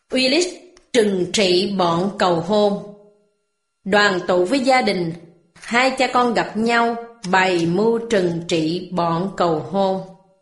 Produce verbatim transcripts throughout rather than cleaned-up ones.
Willis trừng trị bọn cầu hôn. Đoàn tụ với gia đình, hai cha con gặp nhau bày mưu trừng trị bọn cầu hôn.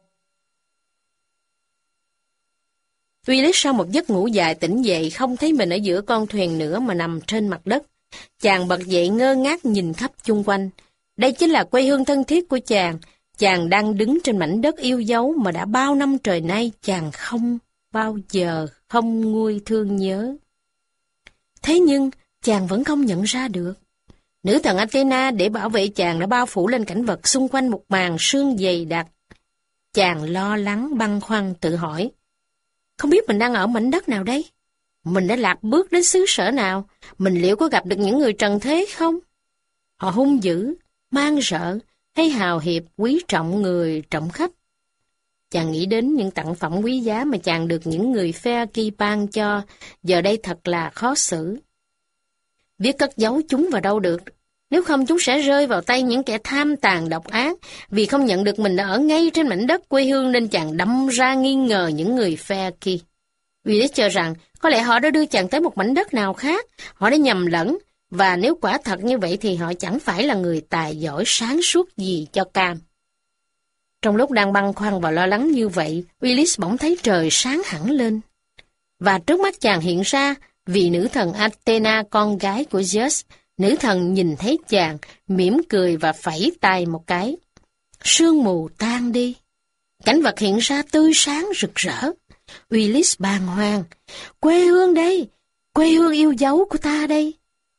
Willis sau một giấc ngủ dài tỉnh dậy không thấy mình ở giữa con thuyền nữa mà nằm trên mặt đất. Chàng bật dậy ngơ ngác nhìn khắp chung quanh. Đây chính là quê hương thân thiết của chàng. Chàng đang đứng trên mảnh đất yêu dấu mà đã bao năm trời nay chàng không bao giờ không nguôi thương nhớ. Thế nhưng chàng vẫn không nhận ra được. Nữ thần Athena để bảo vệ chàng đã bao phủ lên cảnh vật xung quanh một màn sương dày đặc. Chàng lo lắng băn khoăn tự hỏi. Không biết mình đang ở mảnh đất nào đây? Mình đã lạc bước đến xứ sở nào? Mình liệu có gặp được những người trần thế không? Họ hung dữ, man rợ, hay hào hiệp quý trọng người trọng khách? Chàng nghĩ đến những tặng phẩm quý giá mà chàng được những người Phaeaci ban cho, giờ đây thật là khó xử. Biết cất giấu chúng vào đâu được, nếu không chúng sẽ rơi vào tay những kẻ tham tàn độc ác, vì không nhận được mình đã ở ngay trên mảnh đất quê hương nên chàng đâm ra nghi ngờ những người Phaeaci. Willis cho rằng có lẽ họ đã đưa chàng tới một mảnh đất nào khác, họ đã nhầm lẫn, và nếu quả thật như vậy thì họ chẳng phải là người tài giỏi sáng suốt gì cho cam. Trong lúc đang băn khoăn và lo lắng như vậy, Willis bỗng thấy trời sáng hẳn lên. Và trước mắt chàng hiện ra vị nữ thần Athena, con gái của Zeus. Nữ thần nhìn thấy chàng, mỉm cười và phẩy tay một cái. Sương mù tan đi. Cảnh vật hiện ra tươi sáng rực rỡ. Willis bàng hoàng. Quê hương đây, quê hương yêu dấu của ta đây.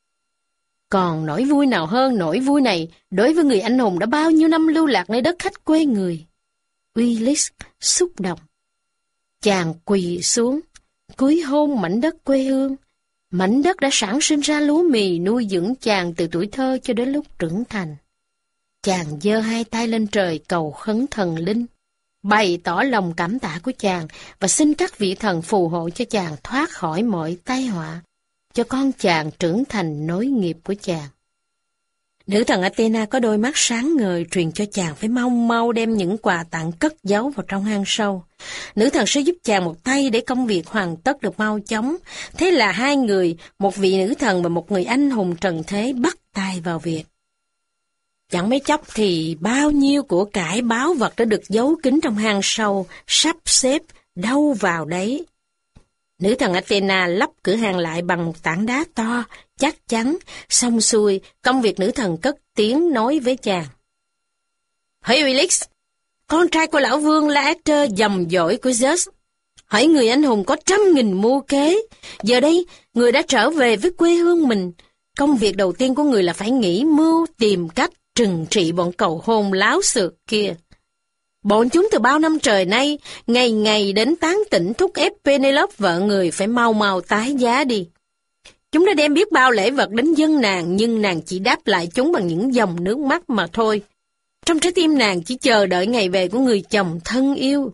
Còn nỗi vui nào hơn nỗi vui này đối với người anh hùng đã bao nhiêu năm lưu lạc nơi đất khách quê người. Willis xúc động. Chàng quỳ xuống, cúi hôn mảnh đất quê hương. Mảnh đất đã sản sinh ra lúa mì nuôi dưỡng chàng từ tuổi thơ cho đến lúc trưởng thành. Chàng giơ hai tay lên trời cầu khấn thần linh, bày tỏ lòng cảm tạ của chàng và xin các vị thần phù hộ cho chàng thoát khỏi mọi tai họa, cho con chàng trưởng thành nối nghiệp của chàng. Nữ thần Athena có đôi mắt sáng ngời truyền cho chàng phải mau mau đem những quà tặng cất giấu vào trong hang sâu. Nữ thần sẽ giúp chàng một tay để công việc hoàn tất được mau chóng. Thế là hai người, một vị nữ thần và một người anh hùng trần thế bắt tay vào việc. Chẳng mấy chốc thì bao nhiêu của cải báu vật đã được giấu kín trong hang sâu, sắp xếp đâu vào đấy. Nữ thần Athena lắp cửa hang lại bằng một tảng đá to, chắc chắn, xong xuôi, công việc nữ thần cất tiếng nói với chàng. Hỡi Willis, con trai của lão vương Laertes dòng dõi của Zeus. Hỡi người anh hùng có trăm nghìn mưu kế, giờ đây người đã trở về với quê hương mình. Công việc đầu tiên của người là phải nghĩ mưu tìm cách trừng trị bọn cầu hôn láo xược kia. Bọn chúng từ bao năm trời nay, ngày ngày đến tán tỉnh thúc ép Penelope vợ người phải mau mau tái giá đi. Chúng đã đem biết bao lễ vật đến dâng nàng, nhưng nàng chỉ đáp lại chúng bằng những dòng nước mắt mà thôi. Trong trái tim nàng chỉ chờ đợi ngày về của người chồng thân yêu.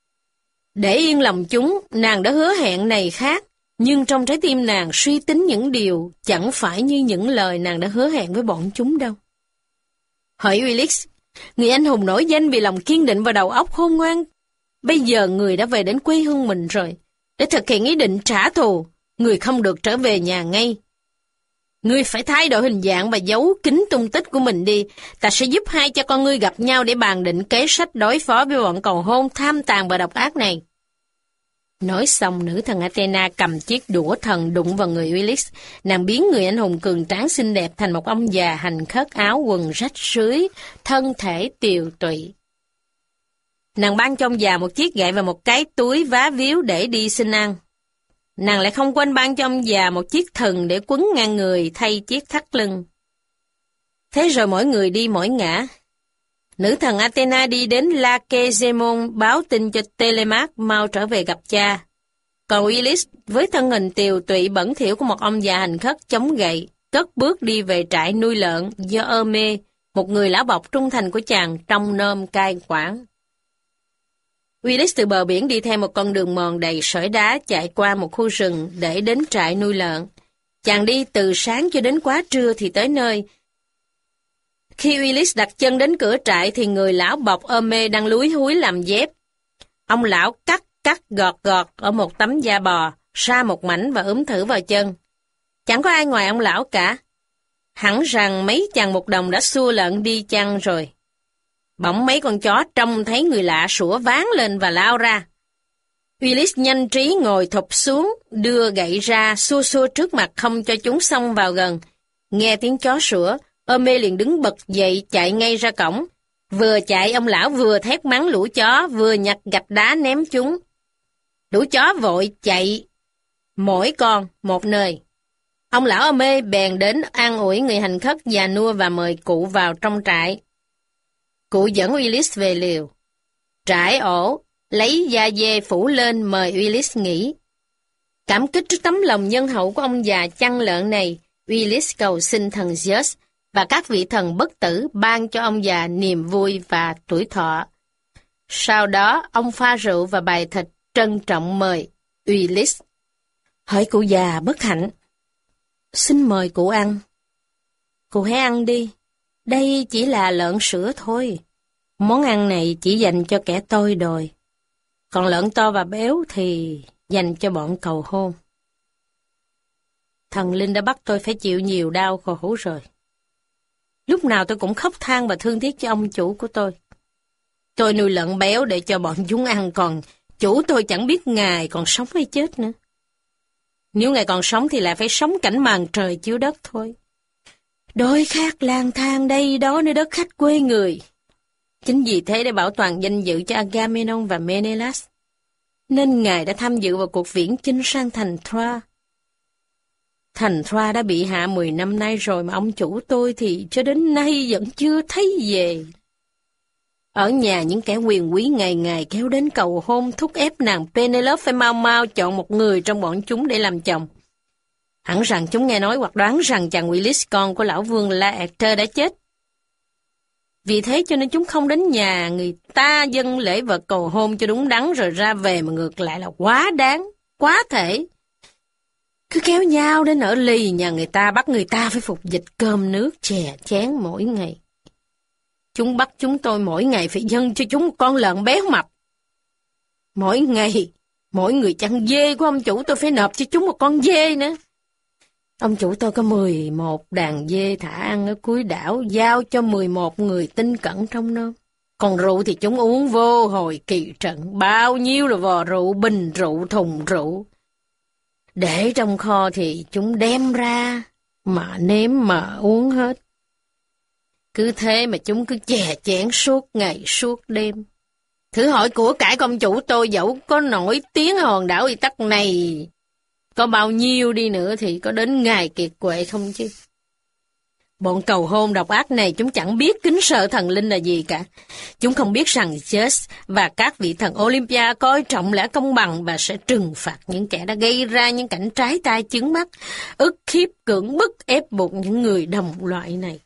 Để yên lòng chúng, nàng đã hứa hẹn này khác, nhưng trong trái tim nàng suy tính những điều chẳng phải như những lời nàng đã hứa hẹn với bọn chúng đâu. Hỡi Willis, người anh hùng nổi danh vì lòng kiên định và đầu óc khôn ngoan. Bây giờ người đã về đến quê hương mình rồi. Để thực hiện ý định trả thù, người không được trở về nhà ngay. Ngươi phải thay đổi hình dạng và giấu kín tung tích của mình đi. Ta sẽ giúp hai cha con ngươi gặp nhau để bàn định kế sách đối phó với bọn cầu hôn tham tàn và độc ác này. Nói xong, nữ thần Athena cầm chiếc đũa thần đụng vào người Willis. Nàng biến người anh hùng cường tráng xinh đẹp thành một ông già hành khất áo quần rách rưới, thân thể tiều tụy. Nàng ban cho ông già một chiếc gậy và một cái túi vá víu để đi xin ăn. Nàng lại không quên ban cho ông già một chiếc thừng để quấn ngang người thay chiếc thắt lưng. Thế rồi mỗi người đi mỗi ngả. Nữ thần Athena đi đến Lacedaemon báo tin cho Telemach mau trở về gặp cha. Còn Willis với thân hình tiều tụy bẩn thỉu của một ông già hành khất chống gậy, cất bước đi về trại nuôi lợn do Hermé, một người lão bọc trung thành của chàng, trông nom cai quản. Willis từ bờ biển đi theo một con đường mòn đầy sỏi đá chạy qua một khu rừng để đến trại nuôi lợn. Chàng đi từ sáng cho đến quá trưa thì tới nơi. Khi Willis đặt chân đến cửa trại thì người lão bọc Hermé đang lúi húi làm dép. Ông lão cắt cắt gọt gọt ở một tấm da bò, ra một mảnh và ướm thử vào chân. Chẳng có ai ngoài ông lão cả. Hẳn rằng mấy chàng một đồng đã xua lợn đi chăng rồi. Bỗng mấy con chó trông thấy người lạ sủa váng lên và lao ra. Willis nhanh trí ngồi thụp xuống, đưa gậy ra xua xua trước mặt không cho chúng xông vào gần. Nghe tiếng chó sủa, Ome liền đứng bật dậy chạy ngay ra cổng. Vừa chạy ông lão vừa thét mắng lũ chó, vừa nhặt gạch đá ném chúng. Lũ chó vội chạy, mỗi con một nơi. Ông lão Ome bèn đến an ủi người hành khất già nua và mời cụ vào trong trại. Cụ dẫn Willis về liều. Trải ổ, lấy da dê phủ lên mời Willis nghỉ. Cảm kích trước tấm lòng nhân hậu của ông già chăn lợn này, Willis cầu xin thần Zeus và các vị thần bất tử ban cho ông già niềm vui và tuổi thọ. Sau đó, ông pha rượu và bài thịt trân trọng mời Willis. Hỏi cụ già bất hạnh. Xin mời cụ ăn. Cụ hãy ăn đi. Đây chỉ là lợn sữa thôi. Món ăn này chỉ dành cho kẻ tôi đòi. Còn lợn to và béo thì dành cho bọn cầu hôn. Thần linh đã bắt tôi phải chịu nhiều đau khổ rồi. Lúc nào tôi cũng khóc than và thương tiếc cho ông chủ của tôi. Tôi nuôi lợn béo để cho bọn chúng ăn, còn chủ tôi chẳng biết ngài còn sống hay chết nữa. Nếu ngài còn sống thì lại phải sống cảnh màn trời chiếu đất thôi. Đôi khác lang thang đây đó nơi đất khách quê người. Chính vì thế để bảo toàn danh dự cho Agamemnon và Menelaus, nên ngài đã tham dự vào cuộc viễn chinh sang thành Troa. Thành Troa đã bị hạ mười năm nay rồi mà ông chủ tôi thì cho đến nay vẫn chưa thấy về. Ở nhà những kẻ quyền quý ngày ngày kéo đến cầu hôn thúc ép nàng Penelope phải mau mau chọn một người trong bọn chúng để làm chồng. Hẳn rằng chúng nghe nói hoặc đoán rằng chàng Willis con của lão vương Laertes đã chết. Vì thế cho nên chúng không đến nhà người ta dâng lễ vật cầu hôn cho đúng đắn rồi ra về, mà ngược lại là quá đáng, quá thể. Cứ kéo nhau đến ở lì nhà người ta, bắt người ta phải phục dịch cơm nước chè chén mỗi ngày. Chúng bắt chúng tôi mỗi ngày phải dâng cho chúng một con lợn béo mập. Mỗi ngày, mỗi người chăn dê của ông chủ tôi phải nộp cho chúng một con dê nữa. Ông chủ tôi có mười một đàn dê thả ăn ở cuối đảo, giao cho mười một người tinh cẩn trong nó. Còn rượu thì chúng uống vô hồi kỳ trận, bao nhiêu là vò rượu, bình rượu, thùng rượu. Để trong kho thì chúng đem ra, mà nếm mà uống hết. Cứ thế mà chúng cứ chè chén suốt ngày suốt đêm. Thử hỏi của cải công chủ tôi dẫu có nổi tiếng hòn đảo Y Tắc này, có bao nhiêu đi nữa thì có đến ngày kiệt quệ không chứ. Bọn cầu hôn độc ác này chúng chẳng biết kính sợ thần linh là gì cả. Chúng không biết rằng Zeus và các vị thần Olympia coi trọng lẽ công bằng và sẽ trừng phạt những kẻ đã gây ra những cảnh trái tai chướng mắt, ức hiếp cưỡng bức ép buộc những người đồng loại này.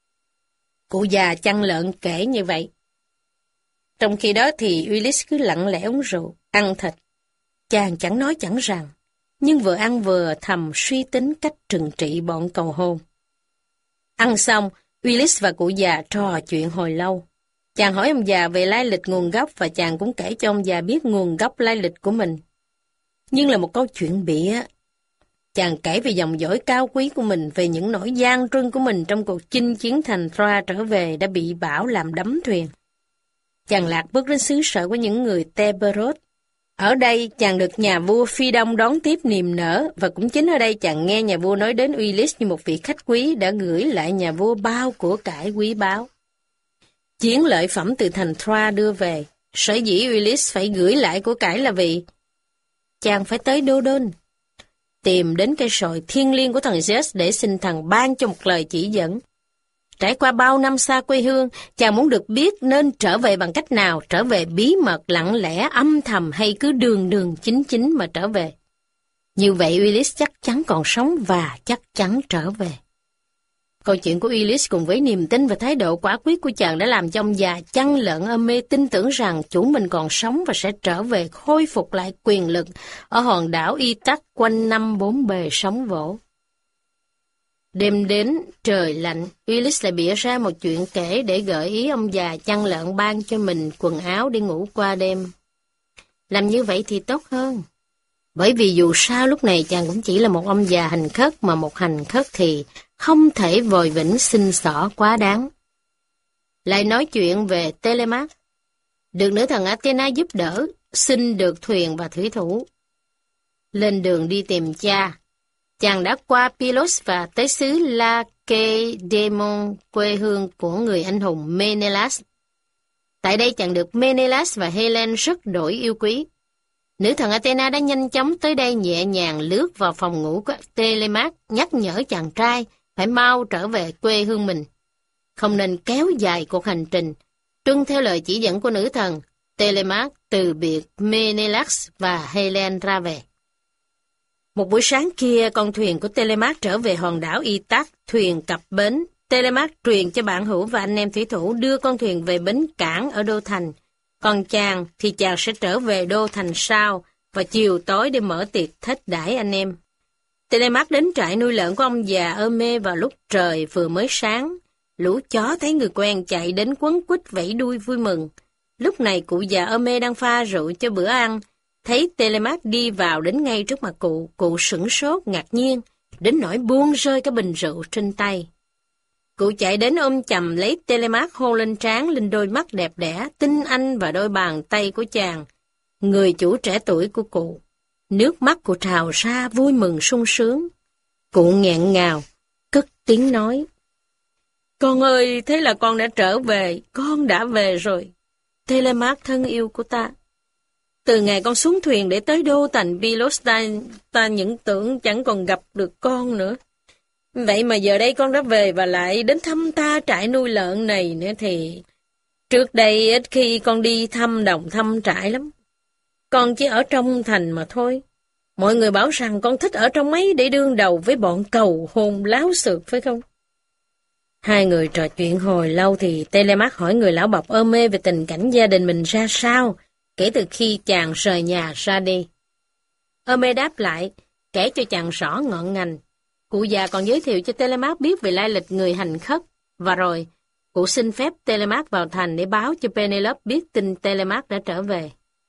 Cụ già chăn lợn kể như vậy. Trong khi đó thì Willis cứ lặng lẽ uống rượu, ăn thịt. Chàng chẳng nói chẳng rằng, nhưng vừa ăn vừa thầm suy tính cách trừng trị bọn cầu hôn. Ăn xong, Willis và cụ già trò chuyện hồi lâu. Chàng hỏi ông già về lai lịch nguồn gốc và chàng cũng kể cho ông già biết nguồn gốc lai lịch của mình. Nhưng là một câu chuyện bịa. Chàng kể về dòng dõi cao quý của mình, về những nỗi gian truân của mình trong cuộc chinh chiến thành Troa trở về đã bị bão làm đắm thuyền. Chàng lạc bước đến xứ sở của những người Teberos. Ở đây chàng được nhà vua Phi Đông đón tiếp niềm nở, và cũng chính ở đây chàng nghe nhà vua nói đến Willis như một vị khách quý đã gửi lại nhà vua bao của cải quý báu. Chiến lợi phẩm từ thành Troa đưa về, sở dĩ Willis phải gửi lại của cải là vì chàng phải tới Đô Đôn, tìm đến cây sồi thiêng liêng của thần Zeus để xin thần ban cho một lời chỉ dẫn. Trải qua bao năm xa quê hương, chàng muốn được biết nên trở về bằng cách nào, trở về bí mật, lặng lẽ, âm thầm hay cứ đường đường chính chính mà trở về. Như vậy Willis chắc chắn còn sống và chắc chắn trở về. Câu chuyện của Willis cùng với niềm tin và thái độ quả quyết của chàng đã làm cho ông già chăn lợn ôm mê tin tưởng rằng chủ mình còn sống và sẽ trở về khôi phục lại quyền lực ở hòn đảo Y Tắc quanh năm bốn bề sóng vỗ. Đêm đến, trời lạnh, Willis lại bịa ra một chuyện kể để gợi ý ông già chăn lợn ban cho mình quần áo để ngủ qua đêm. Làm như vậy thì tốt hơn. Bởi vì dù sao lúc này chàng cũng chỉ là một ông già hành khất, mà một hành khất thì không thể vòi vĩnh xin xỏ quá đáng. Lại nói chuyện về Telemac. Được nữ thần Athena giúp đỡ, xin được thuyền và thủy thủ. Lên đường đi tìm cha, chàng đã qua Pylos và tới xứ Lacedaemon, quê hương của người anh hùng Menelaus. Tại đây chàng được Menelaus và Helen rất đổi yêu quý. Nữ thần Athena đã nhanh chóng tới đây, nhẹ nhàng lướt vào phòng ngủ của Telemac, nhắc nhở chàng trai phải mau trở về quê hương mình. Không nên kéo dài cuộc hành trình. Tuân theo lời chỉ dẫn của nữ thần, Telemac từ biệt Menelaus và Helen ra về. Một buổi sáng kia, con thuyền của Telemac trở về hòn đảo Ithac, thuyền cập bến. Telemac truyền cho bạn hữu và anh em thủy thủ đưa con thuyền về bến cảng ở đô thành. Còn chàng thì chàng sẽ trở về đô thành sau và chiều tối để mở tiệc thết đãi anh em. Telemac đến trại nuôi lợn của ông già Hermes vào lúc trời vừa mới sáng. Lũ chó thấy người quen chạy đến quấn quýt vẫy đuôi vui mừng. Lúc này cụ già Hermes đang pha rượu cho bữa ăn. Thấy Telemac đi vào đến ngay trước mặt cụ, cụ sửng sốt ngạc nhiên, đến nỗi buông rơi cái bình rượu trên tay. Cụ chạy đến ôm chầm lấy Telemac, hôn lên trán, lên đôi mắt đẹp đẽ, tinh anh và đôi bàn tay của chàng, người chủ trẻ tuổi của cụ. Nước mắt cụ trào ra vui mừng sung sướng. Cụ nghẹn ngào, cất tiếng nói: "Con ơi, thế là con đã trở về, con đã về rồi. Telemac thân yêu của ta. Từ ngày con xuống thuyền để tới đô thành Pylos, ta, ta những tưởng chẳng còn gặp được con nữa. Vậy mà giờ đây con đã về và lại đến thăm ta trại nuôi lợn này nữa thì... Trước đây ít khi con đi thăm đồng thăm trại lắm. Con chỉ ở trong thành mà thôi. Mọi người bảo rằng con thích ở trong ấy để đương đầu với bọn cầu hôn láo xược phải không?" Hai người trò chuyện hồi lâu thì Telemac hỏi người lão bọc Hermes về tình cảnh gia đình mình ra sao kể từ khi chàng rời nhà ra đi. Hermes đáp lại, kể cho chàng rõ ngọn ngành. Cụ già còn giới thiệu cho Telemac biết về lai lịch người hành khất, và rồi cụ xin phép Telemac vào thành để báo cho Penelope biết tin Telemac đã trở về.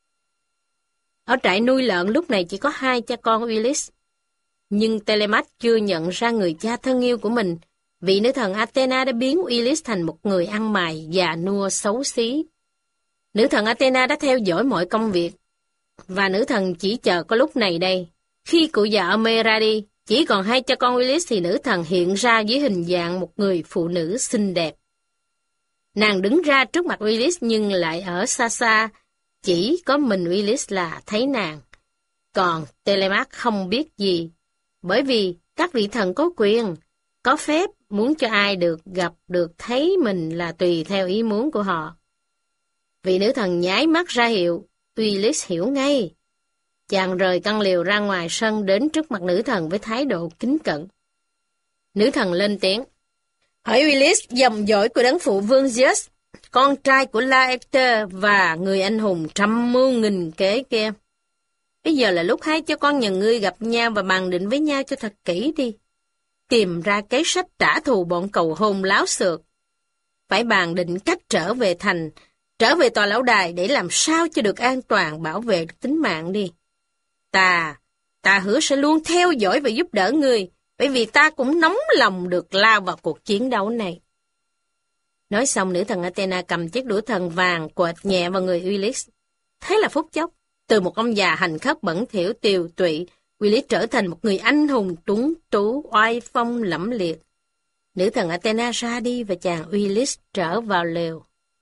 Ở trại nuôi lợn lúc này chỉ có hai cha con Ulysse, nhưng Telemac chưa nhận ra người cha thân yêu của mình, vì nữ thần Athena đã biến Ulysse thành một người ăn mày già nua xấu xí. Nữ thần Athena đã theo dõi mọi công việc, và nữ thần chỉ chờ có lúc này đây. Khi cụ già Hermes ra đi, chỉ còn hai cha con Ulysse thì nữ thần hiện ra dưới hình dạng một người phụ nữ xinh đẹp. Nàng đứng ra trước mặt Ulysse nhưng lại ở xa xa, chỉ có mình Ulysse là thấy nàng. Còn Telemac không biết gì, bởi vì các vị thần có quyền, có phép muốn cho ai được gặp được thấy mình là tùy theo ý muốn của họ. Vị nữ thần nháy mắt ra hiệu, Ulysse hiểu ngay. Chàng rời căn liều ra ngoài sân đến trước mặt nữ thần với thái độ kính cẩn. Nữ thần lên tiếng: "Hỏi Ulysse, dòng dõi của đấng phụ vương Zeus, con trai của Laertes và người anh hùng trăm mưu nghìn kế kia. Bây giờ là lúc hai cha con nhà ngươi gặp nhau và bàn định với nhau cho thật kỹ đi. Tìm ra kế sách trả thù bọn cầu hôn láo xược. Phải bàn định cách trở về thành, trở về tòa lão đài để làm sao cho được an toàn, bảo vệ được tính mạng đi. Ta, ta hứa sẽ luôn theo dõi và giúp đỡ ngươi, bởi vì ta cũng nóng lòng được lao vào cuộc chiến đấu này." Nói xong, nữ thần Athena cầm chiếc đũa thần vàng quệt nhẹ vào người Ulysse. Thế là phút chốc, từ một ông già hành khất bẩn thỉu tiều tụy, Ulysse trở thành một người anh hùng tuấn tú, oai phong lẫm liệt. Nữ thần Athena ra đi và chàng Ulysse trở vào lều.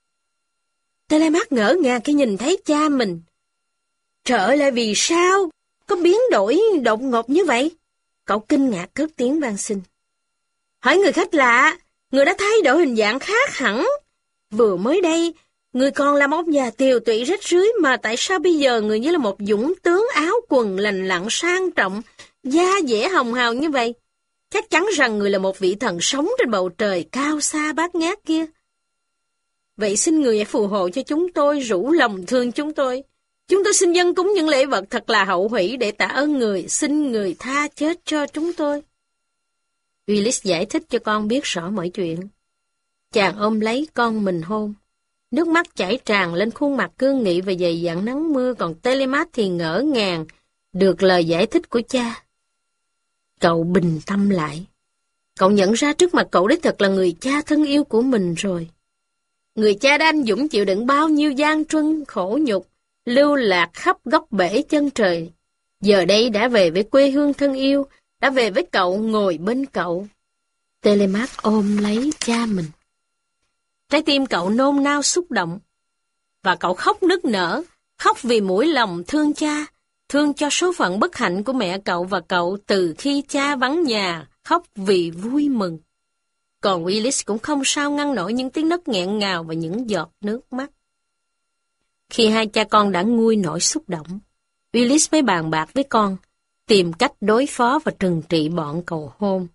Telemac ngỡ ngàng khi nhìn thấy cha mình. Trở lại vì sao? Có biến đổi đột ngột như vậy? Cậu kinh ngạc cất tiếng van xin. Hỏi người khách lạ, người đã thay đổi hình dạng khác hẳn. Vừa mới đây, người còn là một già tiều tụy rách rưới, mà tại sao bây giờ người như là một dũng tướng áo quần lành lặn sang trọng, da dẻ hồng hào như vậy? Chắc chắn rằng người là một vị thần sống trên bầu trời cao xa bát ngát kia. Vậy xin người hãy phù hộ cho chúng tôi, rủ lòng thương chúng tôi. Chúng tôi xin dâng cúng những lễ vật thật là hậu hỷ để tạ ơn người, xin người tha chết cho chúng tôi. Ulysse giải thích cho con biết rõ mọi chuyện. Chàng ôm lấy con mình hôn. Nước mắt chảy tràn lên khuôn mặt cương nghị và dày dặn nắng mưa, còn Telemac thì ngỡ ngàng được lời giải thích của cha, cậu bình tâm lại. Cậu nhận ra trước mặt cậu đích thực là người cha thân yêu của mình rồi. Người cha đã anh dũng chịu đựng bao nhiêu gian truân khổ nhục, lưu lạc khắp góc bể chân trời. Giờ đây đã về với quê hương thân yêu, đã về với cậu, ngồi bên cậu. Telemaque ôm lấy cha mình. Trái tim cậu nôn nao xúc động. Và cậu khóc nức nở, khóc vì mũi lòng thương cha, thương cho số phận bất hạnh của mẹ cậu và cậu từ khi cha vắng nhà, khóc vì vui mừng. Còn Willis cũng không sao ngăn nổi những tiếng nấc nghẹn ngào và những giọt nước mắt. Khi hai cha con đã nguôi nỗi xúc động, Willis mới bàn bạc với con, tìm cách đối phó và trừng trị bọn cầu hôn.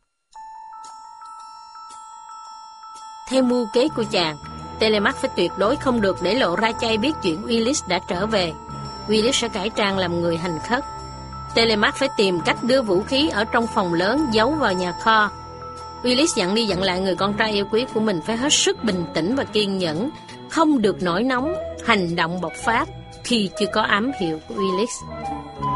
Theo mưu kế của chàng, Telemaque phải tuyệt đối không được để lộ ra cho ai biết chuyện Willis đã trở về. Willis sẽ cải trang làm người hành khất. Telemaque phải tìm cách đưa vũ khí ở trong phòng lớn giấu vào nhà kho. Willis dặn đi dặn lại người con trai yêu quý của mình phải hết sức bình tĩnh và kiên nhẫn, không được nổi nóng, hành động bộc phát khi chưa có ám hiệu của Willis.